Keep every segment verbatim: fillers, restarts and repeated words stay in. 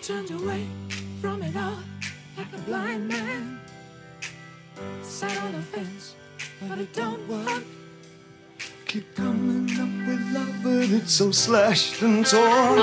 turned away from it all like a blind man. Sat on the fence, but it don't work. Keep coming up with love, but it's so slashed and torn.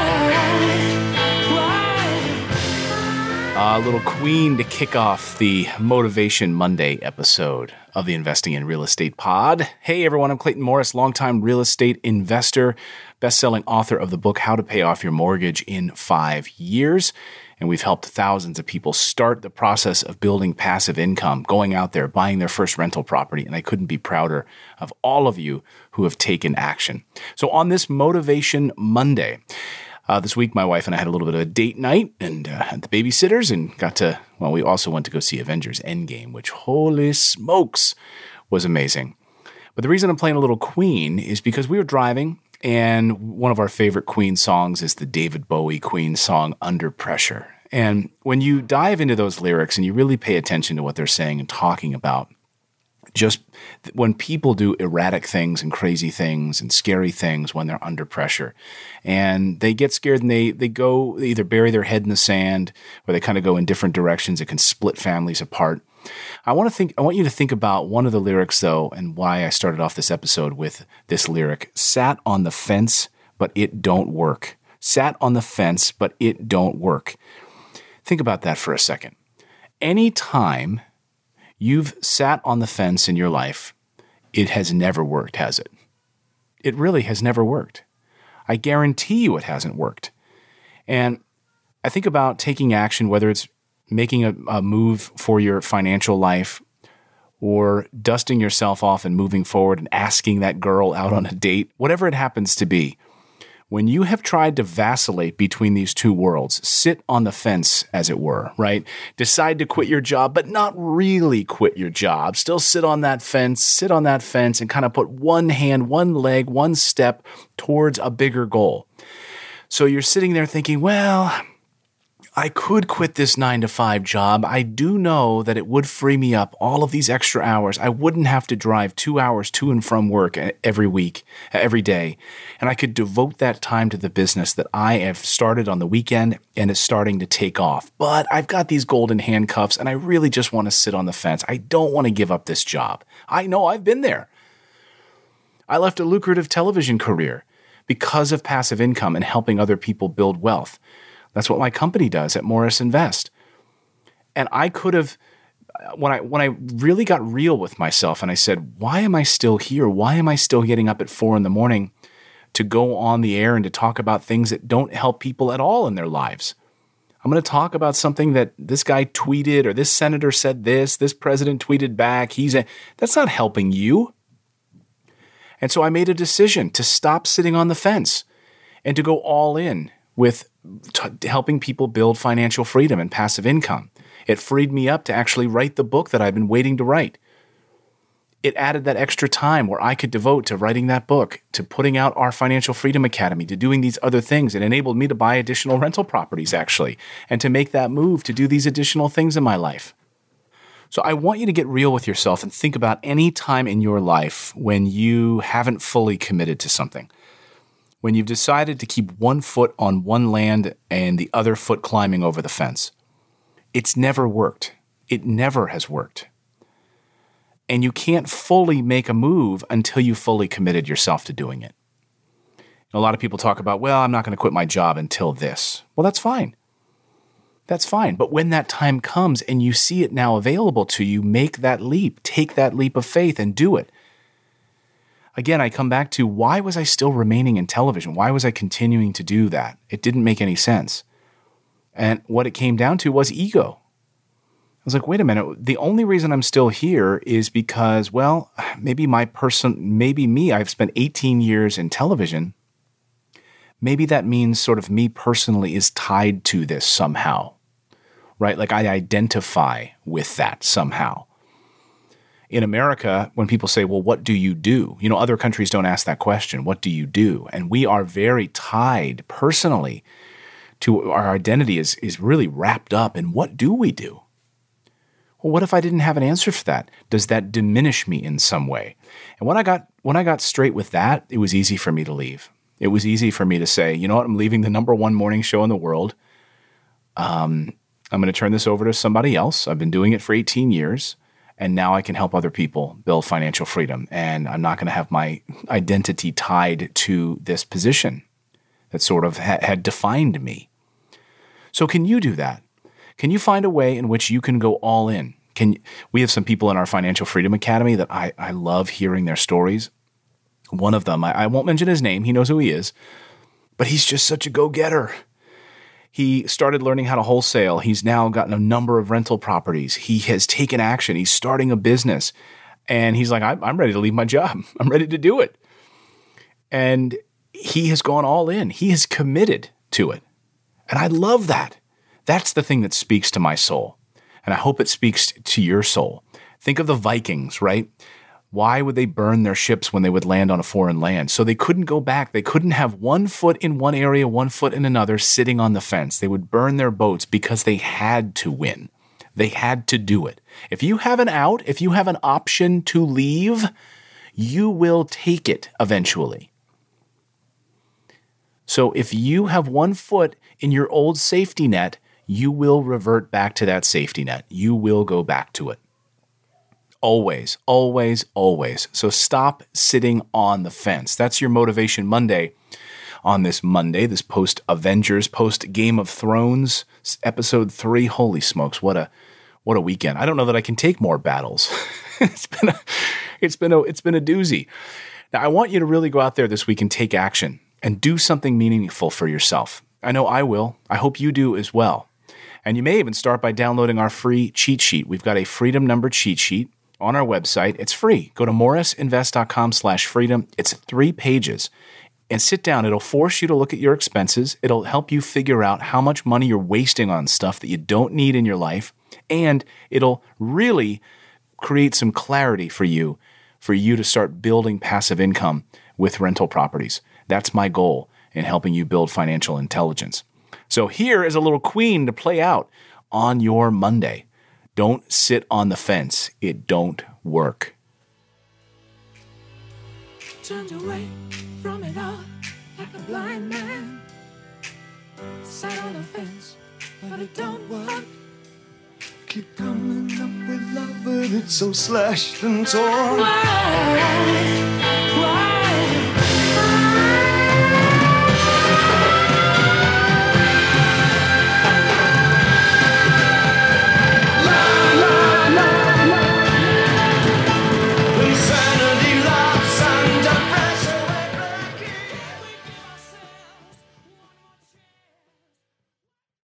A little Queen to kick off the Motivation Monday episode of the Investing in Real Estate Pod. Hey everyone, I'm Clayton Morris, longtime real estate investor, best-selling author of the book How to Pay Off Your Mortgage in Five Years. And we've helped thousands of people start the process of building passive income, going out there, buying their first rental property. And I couldn't be prouder of all of you who have taken action. So on this Motivation Monday, Uh, this week, my wife and I had a little bit of a date night and uh, had the babysitters and got to, well, we also went to go see Avengers Endgame, which, holy smokes, was amazing. But the reason I'm playing a little Queen is because we were driving, and one of our favorite Queen songs is the David Bowie Queen song, Under Pressure. And when you dive into those lyrics and you really pay attention to what they're saying and talking about, just when people do erratic things and crazy things and scary things when they're under pressure and they get scared and they, they go they either bury their head in the sand or they kind of go in different directions, it can split families apart. I want to think, I want you to think about one of the lyrics though, and why I started off this episode with this lyric: sat on the fence, but it don't work. Sat on the fence, but it don't work. Think about that for a second. Anytime you've sat on the fence in your life, it has never worked, has it? It really has never worked. I guarantee you it hasn't worked. And I think about taking action, whether it's making a, a move for your financial life or dusting yourself off and moving forward and asking that girl out on a date, whatever it happens to be. When you have tried to vacillate between these two worlds, sit on the fence, as it were, right? Decide to quit your job, but not really quit your job. Still sit on that fence, sit on that fence and kind of put one hand, one leg, one step towards a bigger goal. So you're sitting there thinking, well, I could quit this nine to five job. I do know that it would free me up all of these extra hours. I wouldn't have to drive two hours to and from work every week, every day. And I could devote that time to the business that I have started on the weekend and is starting to take off. But I've got these golden handcuffs and I really just want to sit on the fence. I don't want to give up this job. I know I've been there. I left a lucrative television career because of passive income and helping other people build wealth. That's what my company does at Morris Invest. And I could have, when I when I really got real with myself and I said, why am I still here? Why am I still getting up at four in the morning to go on the air and to talk about things that don't help people at all in their lives? I'm going to talk about something that this guy tweeted or this senator said this, this president tweeted back. He's a, that's not helping you. And so I made a decision to stop sitting on the fence and to go all in with t- helping people build financial freedom and passive income. It freed me up to actually write the book that I've been waiting to write. It added that extra time where I could devote to writing that book, to putting out our Financial Freedom Academy, to doing these other things. It enabled me to buy additional rental properties, actually, and to make that move to do these additional things in my life. So I want you to get real with yourself and think about any time in your life when you haven't fully committed to something. When you've decided to keep one foot on one land and the other foot climbing over the fence. It's never worked. It never has worked. And you can't fully make a move until you fully committed yourself to doing it. A lot of people talk about, well, I'm not going to quit my job until this. Well, that's fine. That's fine. But when that time comes and you see it now available to you, make that leap. Take that leap of faith and do it. Again, I come back to, why was I still remaining in television? Why was I continuing to do that? It didn't make any sense. And what it came down to was ego. I was like, wait a minute, the only reason I'm still here is because, well, maybe my person, maybe me, I've spent eighteen years in television. Maybe that means sort of me personally is tied to this somehow, right? Like I identify with that somehow. In America, when people say, well, what do you do? You know, other countries don't ask that question. What do you do? And we are very tied personally to our identity is, is really wrapped up in what do we do? Well, what if I didn't have an answer for that? Does that diminish me in some way? And when I got when I got straight with that, it was easy for me to leave. It was easy for me to say, you know what, I'm leaving the number one morning show in the world. um, I'm going to turn this over to somebody else. I've been doing it for eighteen years, and now I can help other people build financial freedom. And I'm not going to have my identity tied to this position that sort of ha- had defined me. So can you do that? Can you find a way in which you can go all in? Can we have some people in our Financial Freedom Academy that I, I love hearing their stories. One of them, I, I won't mention his name. He knows who he is, but he's just such a go-getter. He started learning how to wholesale. He's now gotten a number of rental properties. He has taken action. He's starting a business. And he's like, I'm, I'm ready to leave my job. I'm ready to do it. And he has gone all in. He is committed to it. And I love that. That's the thing that speaks to my soul. And I hope it speaks to your soul. Think of the Vikings, right? Why would they burn their ships when they would land on a foreign land? So they couldn't go back. They couldn't have one foot in one area, one foot in another, sitting on the fence. They would burn their boats because they had to win. They had to do it. If you have an out, if you have an option to leave, you will take it eventually. So if you have one foot in your old safety net, you will revert back to that safety net. You will go back to it. Always, always, always. So stop sitting on the fence. That's your Motivation Monday on this Monday, this post-Avengers, post-Game of Thrones, episode three. Holy smokes, what a what a weekend. I don't know that I can take more battles. it's been a, it's been a, it's been a doozy. Now, I want you to really go out there this week and take action and do something meaningful for yourself. I know I will. I hope you do as well. And you may even start by downloading our free cheat sheet. We've got a freedom number cheat sheet on our website. It's free. Go to morrisinvest.com slash freedom. It's three pages. And sit down. It'll force you to look at your expenses. It'll help you figure out how much money you're wasting on stuff that you don't need in your life. And it'll really create some clarity for you, for you to start building passive income with rental properties. That's my goal in helping you build financial intelligence. So here is a little queen to play out on your Monday. Don't sit on the fence. It don't work. Turned away from it all like a blind man. Sat on the fence, but it don't work. Keep coming up with love, but it's so slashed and torn. Why? Why?